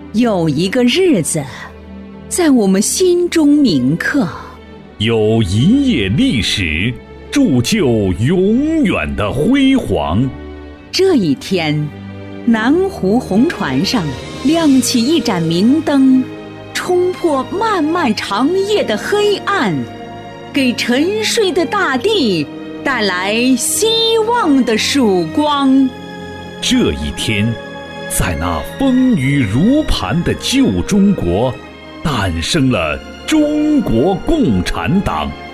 有一个日子，在我们心中铭刻， 有一页历史，铸就永远的辉煌。 这一天，南湖红船上亮起一盏明灯，冲破漫漫长夜的黑暗，给沉睡的大地带来希望的曙光。 这一天，在那风雨如磐的旧中国，诞生了中国共产党。